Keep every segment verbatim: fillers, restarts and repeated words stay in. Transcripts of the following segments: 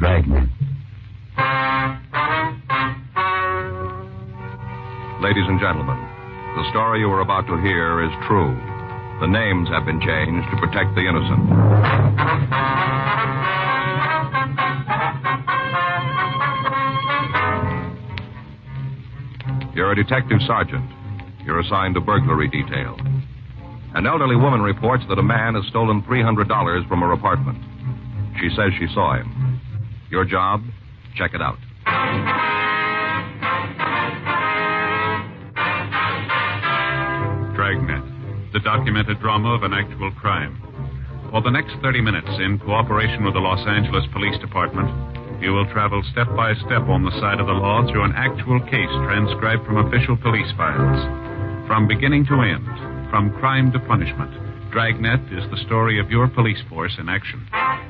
Dragnet. Ladies and gentlemen, the story you are about to hear is true. The names have been changed to protect the innocent. You're a detective sergeant. You're assigned to burglary detail. An elderly woman reports that a man has stolen three hundred dollars from her apartment. She says she saw him. Your job? Check it out. Dragnet, the documented drama of an actual crime. For the next thirty minutes, in cooperation with the Los Angeles Police Department, you will travel step by step on the side of the law through an actual case transcribed from official police files. From beginning to end, from crime to punishment, Dragnet is the story of your police force in action.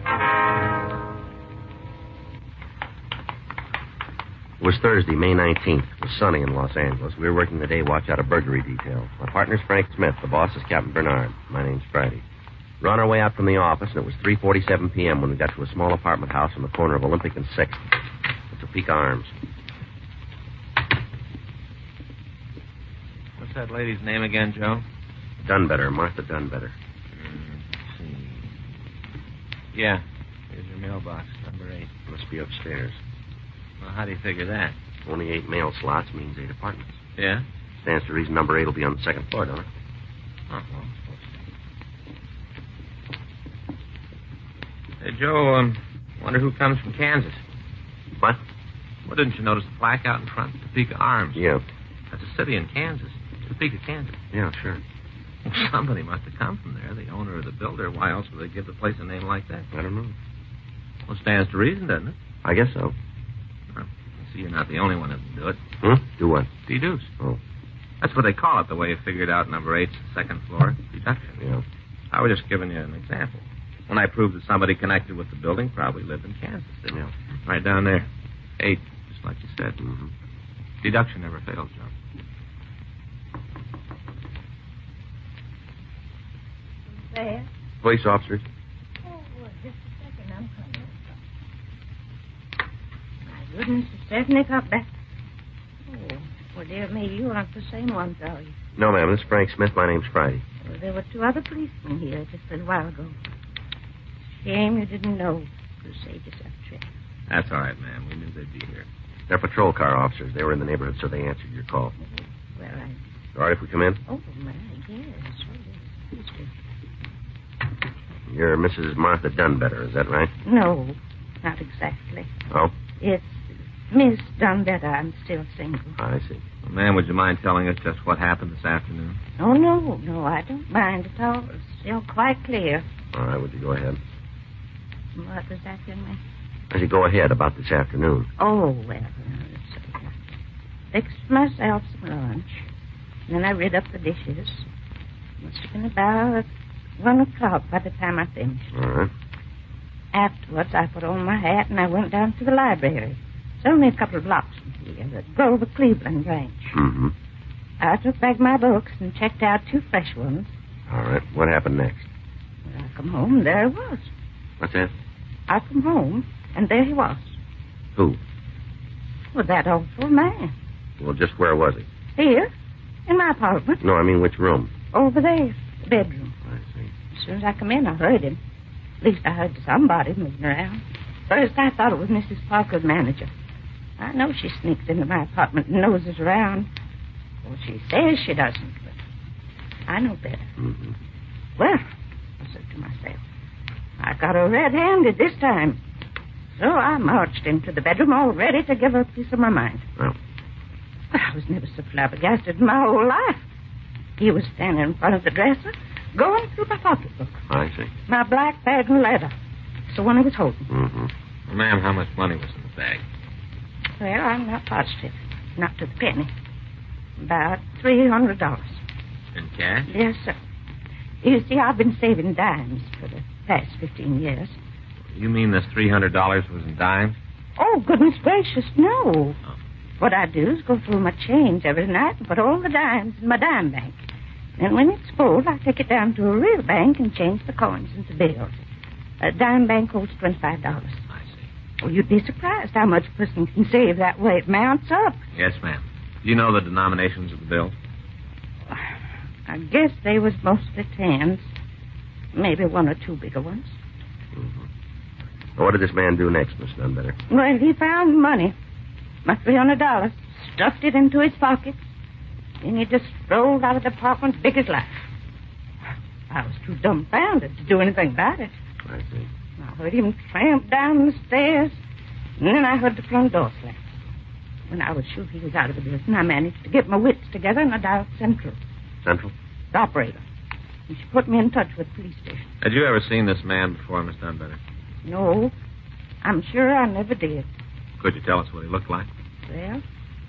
It was Thursday, May nineteenth. It was sunny in Los Angeles. We were working the day watch out of burglary detail. My partner's Frank Smith. The boss is Captain Bernard. My name's Friday. We were on our way out from the office, and it was three forty-seven p.m. when we got to a small apartment house on the corner of Olympic and sixth. The Topeka Arms. What's that lady's name again, Joe? Dunbetter, Martha Dunbetter. Mm, let's see. Yeah, here's your mailbox, number eight. Must be upstairs. Well, how do you figure that? Only eight mail slots means eight apartments. Yeah? Stands to reason number eight will be on the second floor, don't it? Oh, well. Hey, Joe, um, wonder who comes from Kansas. What? Well, didn't you notice the plaque out in front? Topeka Arms. Yeah. That's a city in Kansas. Topeka, Kansas. Yeah, sure. Well, somebody must have come from there, the owner or the builder. Why else would they give the place a name like that? I don't know. Well, stands to reason, doesn't it? I guess so. Well, I see you're not the only one that can do it. Hmm? Do what? Deduce. Oh. That's what they call it, the way you figured out number eight's second floor. Deduction. Yeah. I was just giving you an example. When I proved that somebody connected with the building probably lived in Kansas, didn't Yeah. you? Right down there. Eight, just like you said. Mm-hmm. Deduction never fails, Joe. There? Police officers. Oh, well, just a second. I'm coming. My goodness, it's certainly got back. Oh, well, dear me, you aren't the same ones, are you? No, ma'am. This is Frank Smith. My name's Friday. Well, there were two other policemen here just a little while ago. Shame you didn't know to save yourself a trip. That's all right, ma'am. We knew they'd be here. They're patrol car officers. They were in the neighborhood, so they answered your call. Well, I... All right if we come in? Oh, my, yes. Oh, yes. You're Missus Martha Dunbetter, is that right? No, not exactly. Oh? It's Miss Dunbetter. I'm still single. I see. Well, ma'am, would you mind telling us just what happened this afternoon? Oh, no, no, I don't mind at all. It's still quite clear. All right, would you go ahead? What was that, young man? Would you go ahead about this afternoon? Oh, well, it's, uh, fixed myself some lunch. And then I rid up the dishes. Must have been about one o'clock by the time I finished. All right. Afterwards, I put on my hat and I went down to the library. It's only a couple of blocks from here, the Grover Cleveland branch. Mm-hmm. I took back my books and checked out two fresh ones. All right. What happened next? When I come home, and there he was. What's that? I come home, and there he was. Who? Well, that awful man. Well, just where was he? Here, in my apartment. No, I mean which room? Over there, the bedroom. I see. As soon as I come in, I heard him. At least I heard somebody moving around. First, I thought it was Missus Parker's manager. I know she sneaks into my apartment and noses around. Well, she says she doesn't, but I know better. Mm-hmm. Well, I said to myself, I got her red-handed this time. So I marched into the bedroom all ready to give her a piece of my mind. Well? Well, I was never so flabbergasted in my whole life. He was standing in front of the dresser, going through my pocketbook. I see. My black bag and leather. It's the one he was holding. Mm-hmm. Well, ma'am, how much money was in the bag? Well, I'm not positive. Not to the penny. About three hundred dollars. In cash? Yes, sir. You see, I've been saving dimes for the past fifteen years. You mean this three hundred dollars was in dimes? Oh, goodness gracious, no. Oh. What I do is go through my change every night and put all the dimes in my dime bank. And when it's full, I take it down to a real bank and change the coins into bills. A dime bank holds twenty-five dollars. I see. Oh, you'd be surprised how much a person can save that way. It mounts up. Yes, ma'am. Do you know the denominations of the bill? I guess they was mostly tens. Maybe one or two bigger ones. Mm-hmm. Well, what did this man do next, Miss Dunbetter? Well, he found money. My three hundred dollars. Stuffed it into his pocket. Then he just strolled out of the apartment big as life. I was too dumbfounded to do anything about it. I see. I heard him tramp down the stairs, and then I heard the front door slam. When I was sure he was out of the building, I managed to get my wits together and I dialed Central. Central? The operator. And she put me in touch with the police station. Had you ever seen this man before, Miss Dunbetter? No, I'm sure I never did. Could you tell us what he looked like? Well,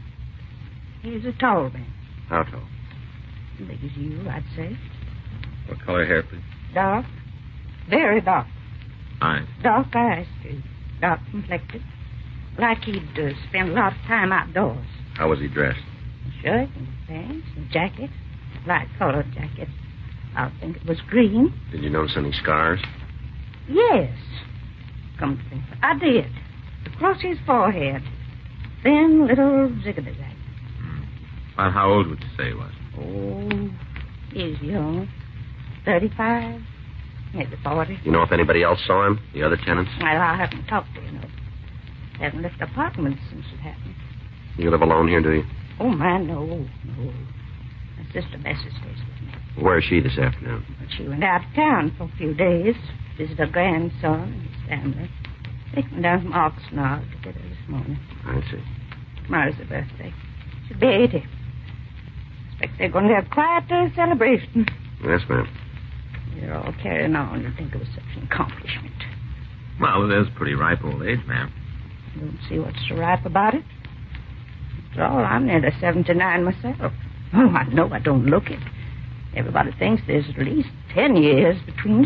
he's a tall man. How tall? As big as you, I'd say. What color hair, please? Dark. Very dark. Eyes. Dark eyes, too. Dark complected. Like he'd uh, spend a lot of time outdoors. How was he dressed? A shirt and pants and jacket. Light colored jacket. I think it was green. Did you notice any scars? Yes. Come to think of it, I did. Across his forehead. Thin little zigzag. Hmm. About how old would you say he was? Oh, he's young. Thirty-five. Maybe forty. You know if anybody else saw him? The other tenants? Well, I haven't talked to him. No. Haven't left the apartment since it happened. You live alone here, do you? Oh, man, no. No. My sister Bessie stays with me. Where is she this afternoon? But she went out of town for a few days. Visit her grandson and his family. They came down from Oxnard to get her this morning. I see. Tomorrow's her birthday. She'll be eighty. Expect they're going to have quite a celebration. Yes, ma'am. They're all carrying on. You'd think it was such an accomplishment. Well, it is pretty ripe old age, ma'am. Don't see what's so ripe about it. After all, I'm nearly seventy-nine myself. Oh, I know I don't look it. Everybody thinks there's at least ten years between us.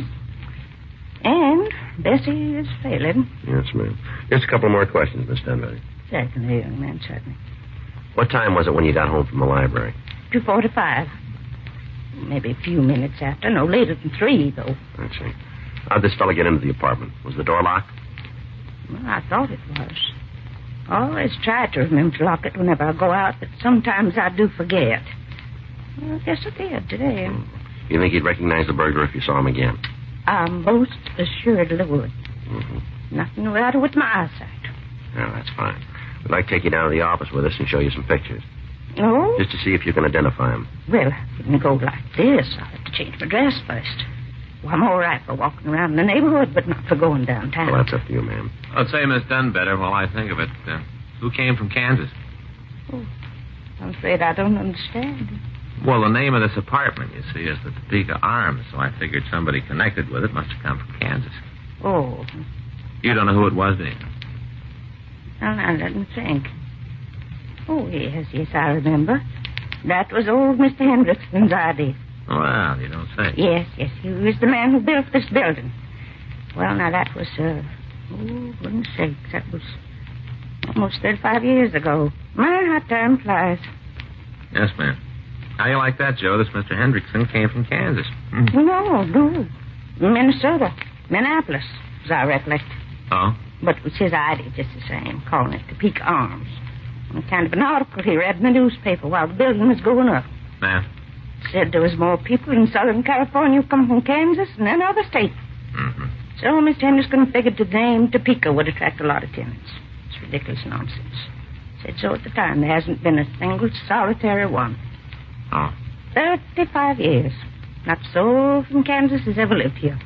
And Bessie is failing. Yes, ma'am. Just a couple more questions, Miss Dunbetter. Certainly, young man, certainly. What time was it when you got home from the library? two forty-five. Maybe a few minutes after. No later than three, though. I see. How'd this fellow get into the apartment? Was the door locked? Well, I thought it was. I always try to remember to lock it whenever I go out, but sometimes I do forget. Well, I guess I did today. Hmm. You think you'd recognize the burglar if you saw him again? I most assuredly would. Mm-hmm. Nothing the matter with my eyesight. Oh, that's fine. We'd like to take you down to the office with us and show you some pictures. Oh? Just to see if you can identify him. Well, I wouldn't go like this. I'll have to change my dress first. Well, I'm all right for walking around in the neighborhood, but not for going downtown. Well, that's up to you, ma'am. I'll say Miss Dunbetter while I think of it. Uh, who came from Kansas? Oh, I'm afraid I don't understand. Well, the name of this apartment, you see, is the Topeka Arms, so I figured somebody connected with it must have come from Kansas. Oh. You don't know who it was, do you? Now, now, let me think. Oh, yes, yes, I remember. That was old Mister Hendrickson's idea. Well, you don't say. Yes, yes, he was the man who built this building. Well, now, that was, uh, oh, goodness sakes, that was almost thirty-five years ago. My, how time flies. Yes, ma'am. How you like that, Joe? This Mister Hendrickson came from Kansas. Hmm. No, no. Minnesota. Minneapolis, as I recollect. Oh? But it was his idea just the same, calling it Topeka Arms. And kind of an article he read in the newspaper while the building was going up. Ma'am? Said there was more people in Southern California who come from Kansas than any other state. Mm-hmm. So Mister Henderson figured the name Topeka would attract a lot of tenants. It's ridiculous nonsense. Said so at the time. There hasn't been a single solitary one. Oh. Thirty-five years. Not a soul from Kansas has ever lived here.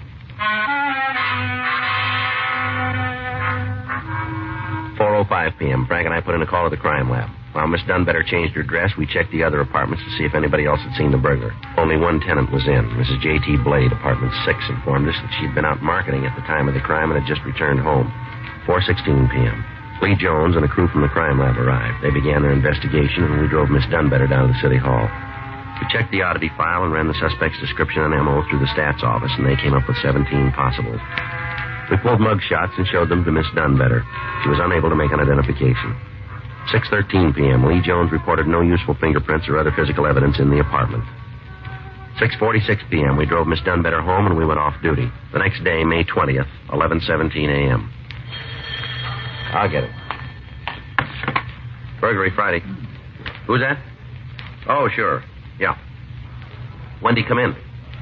four oh five p.m. Frank and I put in a call to the crime lab. While Miss Dunbetter changed her dress, we checked the other apartments to see if anybody else had seen the burglar. Only one tenant was in. Missus J T. Blade, apartment six, informed us that she'd been out marketing at the time of the crime and had just returned home. four sixteen p.m. Lee Jones and a crew from the crime lab arrived. They began their investigation, and we drove Miss Dunbetter down to the city hall. We checked the oddity file and ran the suspect's description and M O through the stats office, and they came up with seventeen possibles. We pulled mug shots and showed them to Miss Dunbetter. She was unable to make an identification. six thirteen p.m., Lee Jones reported no useful fingerprints or other physical evidence in the apartment. six forty-six p.m., we drove Miss Dunbetter home and we went off duty. The next day, May twentieth, eleven seventeen a.m. I'll get it. Burglary Friday. Who's that? Oh, sure. Yeah. When'd he come in?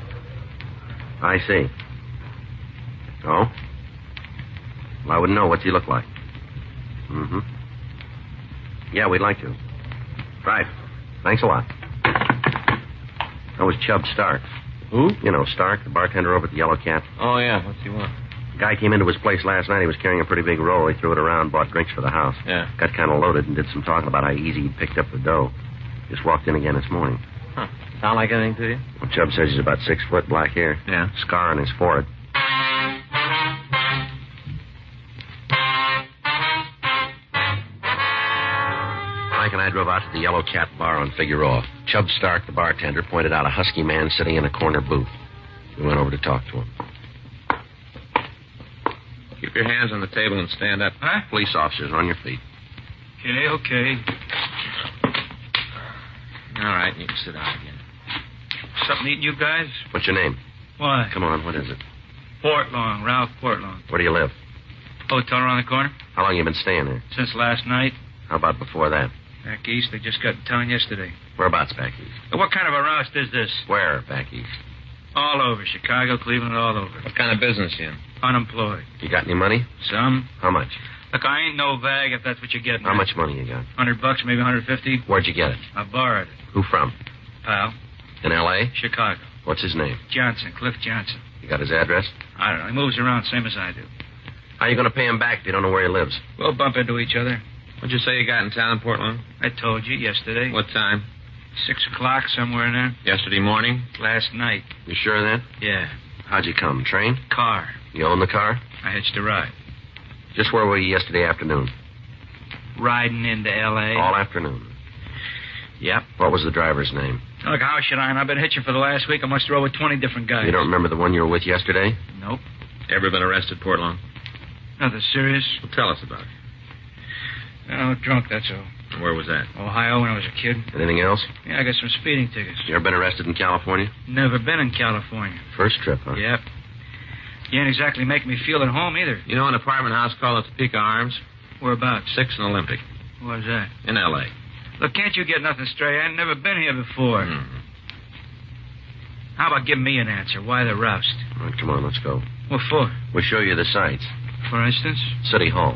I see. Oh? Well, I wouldn't know. What's he look like? Mm-hmm. Yeah, we'd like to. Right. Thanks a lot. That was Chubb Stark. Who? You know, Stark, the bartender over at the Yellow Cat. Oh, yeah. What's he want? Guy came into his place last night. He was carrying a pretty big roll. He threw it around, bought drinks for the house. Yeah. Got kind of loaded and did some talking about how easy he picked up the dough. Just walked in again this morning. Huh. Sound like anything to you? Well, Chubb says he's about six foot, black hair. Yeah. Scar on his forehead. Frank and I drove out to the Yellow Cat bar on Figueroa. Chubb Stark, the bartender, pointed out a husky man sitting in a corner booth. We went over to talk to him. Keep your hands on the table and stand up. Huh? Police officers, on your feet. Okay, okay. All right, you can sit down again. Something eating you guys? What's your name? Why? Come on, what is it? Portlong, Ralph Portlong. Where do you live? Hotel around the corner? How long you been staying there? Since last night. How about before that? Back east, they just got in town yesterday. Whereabouts back east? What kind of a roust is this? Where back east? All over. Chicago, Cleveland, all over. What kind of business you in? Unemployed. You got any money? Some. How much? Look, I ain't no vag if that's what you're getting. How much money you got? Hundred bucks, maybe hundred fifty. Where'd you get it? I borrowed it. Who from? Pal. In L A? Chicago. What's his name? Johnson, Cliff Johnson. You got his address? I don't know. He moves around same as I do. How you going to pay him back if you don't know where he lives? We'll bump into each other. What'd you say you got in town, Portland? I told you yesterday. What time? Six o'clock, somewhere in there. Yesterday morning? Last night. You sure of that? Yeah. How'd you come? Train? Car. You own the car? I hitched a ride. Just where were you yesterday afternoon? Riding into L A All afternoon. Yep. What was the driver's name? Look, how should I? And I've been hitching for the last week. I must row with twenty different guys. You don't remember the one you were with yesterday? Nope. Ever been arrested, Portland? Nothing serious. Well, tell us about it. Oh, drunk, that's all. Where was that? Ohio when I was a kid. Anything else? Yeah, I got some speeding tickets. You ever been arrested in California? Never been in California. First trip, huh? Yep. You ain't exactly making me feel at home either. You know an apartment house called the Topeka Arms? Whereabouts? Six and Olympic. Where's that? In L A Look, can't you get nothing straight? I ain't never been here before. Mm-hmm. How about giving me an answer? Why the roust? All right, come on, let's go. What for? We'll show you the sights. For instance? City Hall.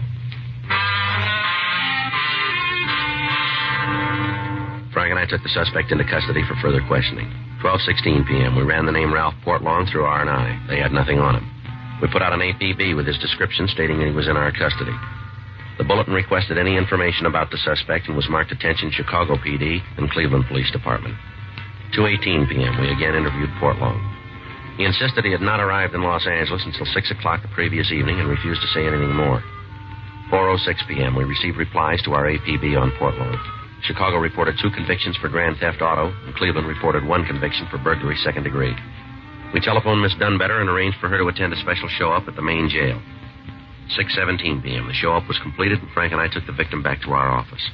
Frank and I took the suspect into custody for further questioning. twelve sixteen p.m. We ran the name Ralph Portlong through R and I. They had nothing on him. We put out an A P B with his description stating that he was in our custody. The bulletin requested any information about the suspect and was marked attention Chicago P D and Cleveland Police Department. two eighteen p.m. We again interviewed Portlong. He insisted he had not arrived in Los Angeles until six o'clock the previous evening and refused to say anything more. four oh six p.m. We received replies to our A P B on Portlong. Chicago reported two convictions for grand theft auto, and Cleveland reported one conviction for burglary second degree. We telephoned Miss Dunbetter and arranged for her to attend a special show-up at the main jail. six seventeen p.m. The show-up was completed, and Frank and I took the victim back to our office.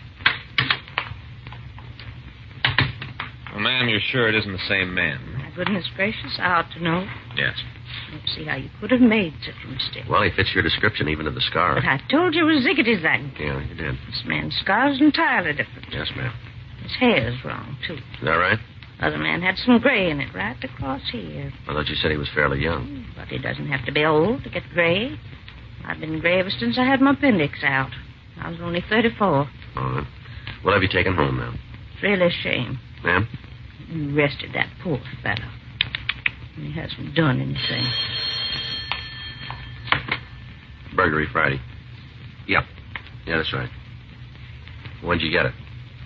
Well, ma'am, you're sure it isn't the same man? My goodness gracious, I ought to know. Yes. Let's see how you could have made such a mistake. Well, he fits your description, even to the scar. But I told you it was ziggity-zag. Yeah, you did. This man's scar's entirely different. Yes, ma'am. His hair's wrong, too. Is that right? Other man had some gray in it right across here. I thought you said he was fairly young. But he doesn't have to be old to get gray. I've been gray ever since I had my appendix out. I was only thirty-four. All right. We'll have you taken home now. It's really a shame. Ma'am? You arrested that poor fellow. He hasn't done anything. Burglary Friday. Yep. Yeah, that's right. When'd you get it?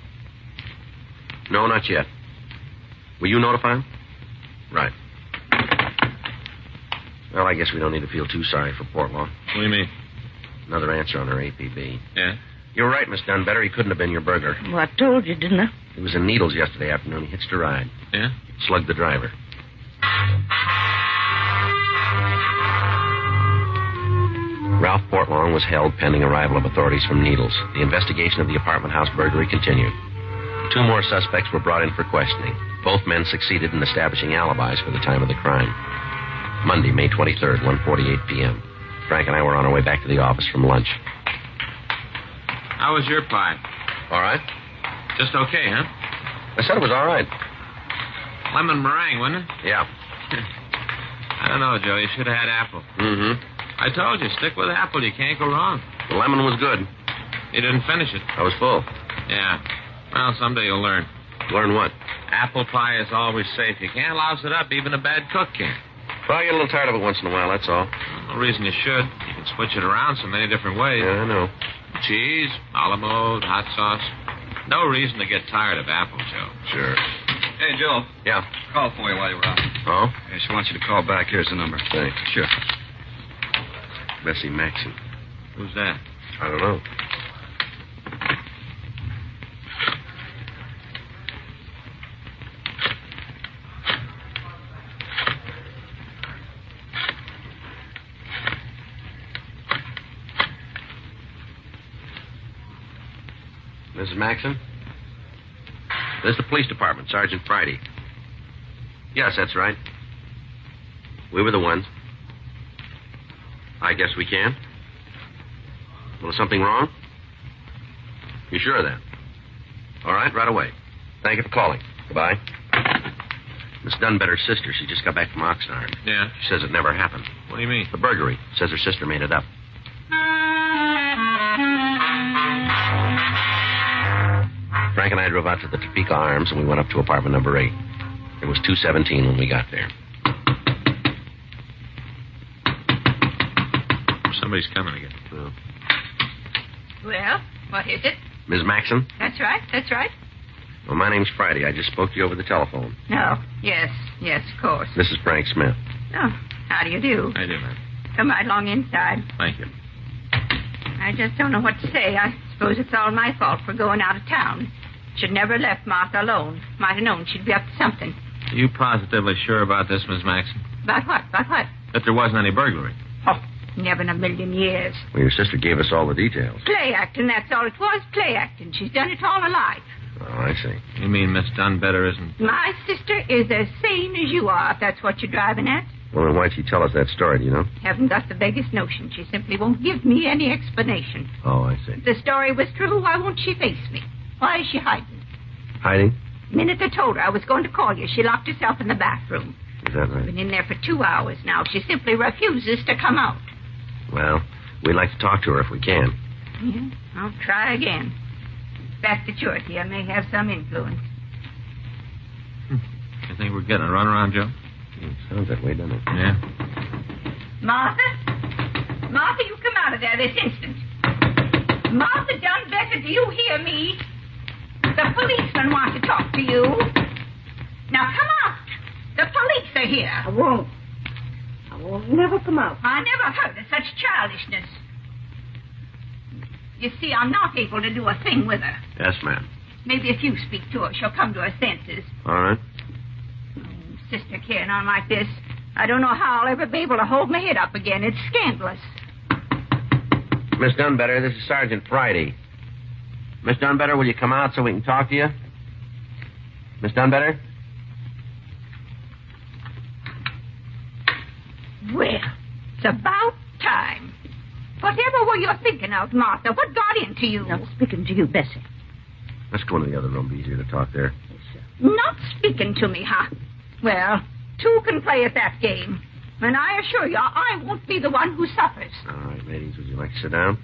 No, not yet. Will you notify him? Right. Well, I guess we don't need to feel too sorry for Portlong. What do you mean? Another answer on her A P B. Yeah? You're right, Miss Dunbetter. He couldn't have been your burglar. Well, I told you, didn't I? He was in Needles yesterday afternoon. He hitched a ride. Yeah? Slugged the driver. Ralph Portlong was held pending arrival of authorities from Needles. The investigation of the apartment house burglary continued. Two more suspects were brought in for questioning. Both men succeeded in establishing alibis for the time of the crime. Monday, May twenty-third, one forty-eight p.m. Frank and I were on our way back to the office from lunch. How was your pie? All right. Just okay, huh? I said it was all right. Lemon meringue, wasn't it? Yeah. I don't know, Joe. You should have had apple. Mm-hmm. I told you, stick with apple. You can't go wrong. The lemon was good. You didn't finish it. I was full. Yeah. Well, someday you'll learn. Learn what? Apple pie is always safe. You can't louse it up. Even a bad cook can. Well, I get a little tired of it once in a while, that's all. No reason you should. You can switch it around so many different ways. Yeah, I know. Cheese, a la mode, hot sauce. No reason to get tired of apple, Joe. Sure. Hey, Joe. Yeah. Call for you while you were out. Oh? Yeah, she wants you to call back. Here's the number. Thanks. Sure. Bessie Maxon. Who's that? I don't know. Missus Maxon? This is the police department, Sergeant Friday. Yes, that's right. We were the ones. I guess we can. Well, is something wrong? You sure of that? All right, right away. Thank you for calling. Goodbye. Miss Dunbetter's sister, she just got back from Oxnard. Yeah? She says it never happened. What do you mean? The burglary. Says her sister made it up. Frank and I drove out to the Topeka Arms, and we went up to apartment number eight. It was two seventeen when we got there. Somebody's coming again. Well, Well, what is it? Miss Maxon? That's right, that's right. Well, my name's Friday. I just spoke to you over the telephone. No, yes, yes, of course. This is Frank Smith. Oh, how do you do? I do, man. Come right along inside. Thank you. I just don't know what to say. I suppose it's all my fault for going out of town. Should never have left Martha alone. Might have known she'd be up to something. Are you positively sure about this, Miss Maxon? About what? About what? That there wasn't any burglary? Oh, never in a million years. Well, your sister gave us all the details. Play acting, that's all it was. Play acting. She's done it all her life. Oh, I see. You mean Miss Dunbetter isn't... My sister is as sane as you are, if that's what you're driving at. Well, then why'd she tell us that story, do you know? Haven't got the vaguest notion. She simply won't give me any explanation. Oh, I see. If the story was true, why won't she face me? Why is she hiding? Hiding? The minute I told her I was going to call you, she locked herself in the bathroom. Is that right? Been in there for two hours now. She simply refuses to come out. Well, we'd like to talk to her if we can. Yeah, I'll try again. Back to Chorty. I may have some influence. You think we're getting a runaround, Joe? It sounds that way, doesn't it? Yeah. Martha? Martha, you come out of there this instant. Martha Dunbetter, do you hear me? The policeman wants to talk to you. Now come out. The police are here. I won't. I won't never come out. I never heard of such childishness. You see, I'm not able to do a thing with her. Yes, ma'am. Maybe if you speak to her, she'll come to her senses. All right. Oh, sister carrying on like this, I don't know how I'll ever be able to hold my head up again. It's scandalous. Miss Dunbetter, this is Sergeant Friday. Miss Dunbetter, will you come out so we can talk to you? Miss Dunbetter? Well, it's about time. Whatever were you thinking of, Martha? What got into you? Not speaking to you, Bessie. Let's go into the other room. Be easier to talk there. Yes, sir. Not speaking to me, huh? Well, two can play at that game. And I assure you, I won't be the one who suffers. All right, ladies, would you like to sit down?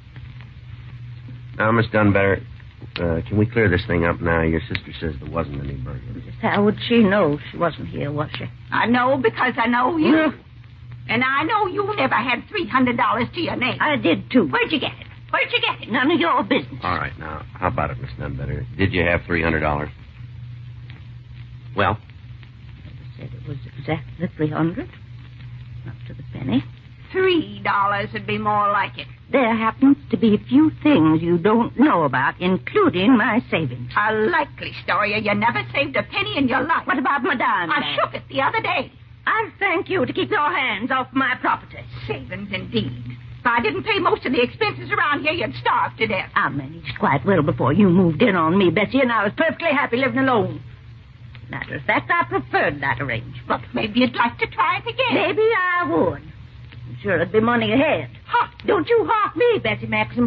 Now, Miss Dunbetter, uh, can we clear this thing up now? Your sister says there wasn't any burglary. How would she know she wasn't here, was she? I know because I know you. And I know you never had three hundred dollars to your name. I did, too. Where'd you get it? Where'd you get it? None of your business. All right, now, how about it, Miss Dunbetter? Did you have three hundred dollars? Well? I said it was exactly three hundred. Not to the penny. Three dollars would be more like it. There happens to be a few things you don't know about, including my savings. A likely story. You never saved a penny in your life. What about my dime I bag? shook it the other day. I'll thank you to keep your hands off my property. Savings, indeed. If I didn't pay most of the expenses around here, you'd starve to death. I managed quite well before you moved in on me, Bessie, and I was perfectly happy living alone. Matter of fact, I preferred that arrangement. But maybe you'd like to try it again. Maybe I would. I'm sure it'd be money ahead. Huh. Don't you hawk me, Bessie Maxim.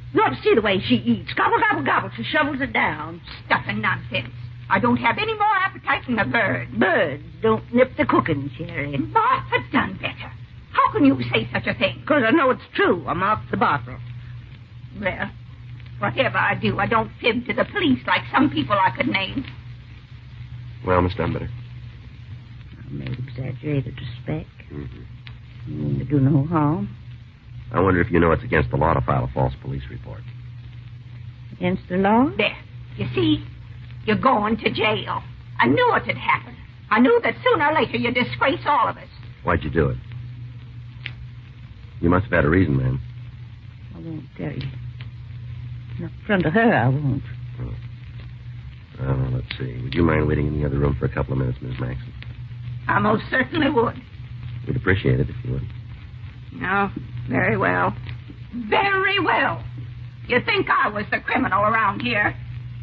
You ought to see the way she eats. Gobble, gobble, gobble. She shovels it down. Stuff and nonsense. I don't have any more appetite than a bird. Birds don't nip the cooking, Cherry. Martha Dunbetter. How can you say such a thing? Because I know it's true. I'm off the bottle. Well, whatever I do, I don't fib to the police like some people I could name. Well, Miss Dunbetter. I may exaggerate a respect. Mm-hmm. I mean to do no harm. I wonder if you know it's against the law to file a false police report. Against the law? There. You see? You're going to jail. I knew it had happened. I knew that sooner or later you'd disgrace all of us. Why'd you do it? You must have had a reason, ma'am. I won't tell you. Not in front of her, I won't. Oh. Oh, let's see. Would you mind waiting in the other room for a couple of minutes, Miss Maxon? I most certainly would. We'd appreciate it if you would. No, very well. Very well. You think I was the criminal around here?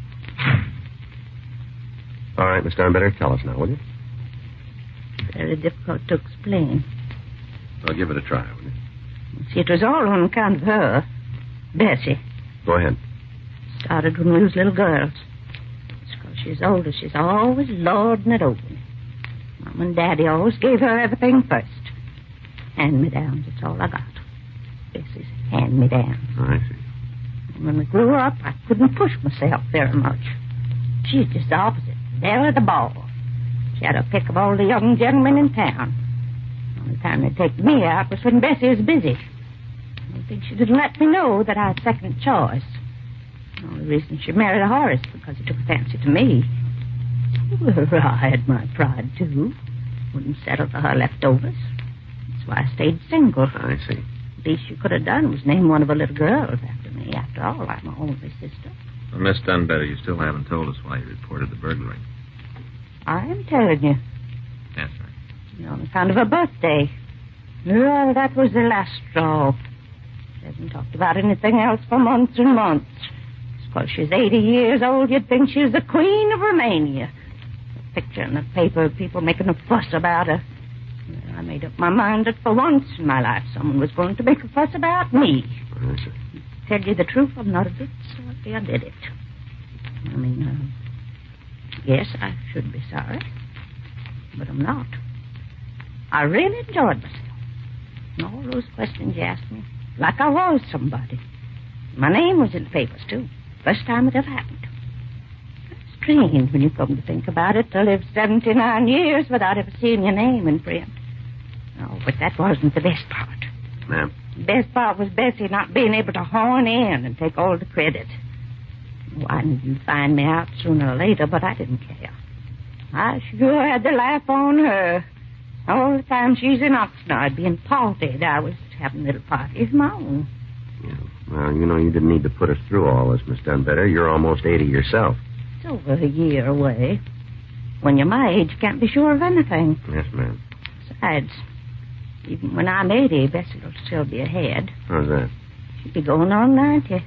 All right, Miss Dunbetter, tell us now, will you? Very difficult to explain. Well, give it a try, will you? See, it was all on account of her. Bessie. Go ahead. Started when we was little girls. It's because she's older. She's always lording it over me. Mom and Daddy always gave her everything first. Hand-me-downs, that's all I got. Bessie's hand-me-downs. Oh, I see. And when we grew up, I couldn't push myself very much. She's just the opposite. There at the ball. She had a pick of all the young gentlemen in town. The only time they'd take me out was when Bessie was busy. I think she didn't let me know that I had second choice. The only reason she married Horace because he took a fancy to me. Well, I had my pride, too. Wouldn't settle for her leftovers. That's why I stayed single. I see. The least you could have done was name one of her little girls after me. After all, I'm her only sister. Well, Miss Dunbetter, you still haven't told us why you reported the burglary. I am telling you. That's right. On account of her birthday. Well, that was the last straw. She hasn't talked about anything else for months and months. Because she's eighty years old, you'd think she was the Queen of Romania. A picture in the paper, people making a fuss about her. Well, I made up my mind that for once in my life, someone was going to make a fuss about me. I see. To tell you the truth, I'm not a bit sorry I did it. I mean, uh, yes, I should be sorry. But I'm not. I really enjoyed myself. And all those questions you asked me, like I was somebody. My name was in the papers, too. First time it ever happened. It's strange when you come to think about it, to live seventy-nine years without ever seeing your name in print. Oh, but that wasn't the best part. Ma'am? The best part was Bessie not being able to horn in and take all the credit. Why didn't you find me out sooner or later, but I didn't care. I sure had to laugh on her. All the time she's in Oxnard being partied, I was having little parties of my own. Yeah. Well, you know, you didn't need to put us through all this, Miss Dunbetter. You're almost eighty yourself. It's over a year away. When you're my age, you can't be sure of anything. Yes, ma'am. Besides, even when I'm eighty, Bessie will still be ahead. How's that? She'll be going on ninety.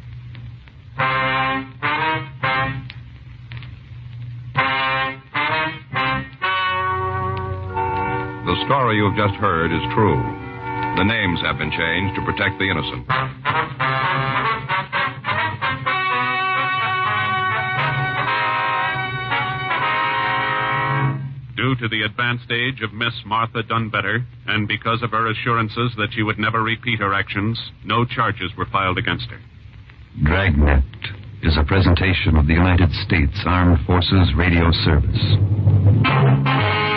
The story you've just heard is true. The names have been changed to protect the innocent. Due to the advanced age of Miss Martha Dunbetter, and because of her assurances that she would never repeat her actions, no charges were filed against her. Dragnet is a presentation of the United States Armed Forces Radio Service.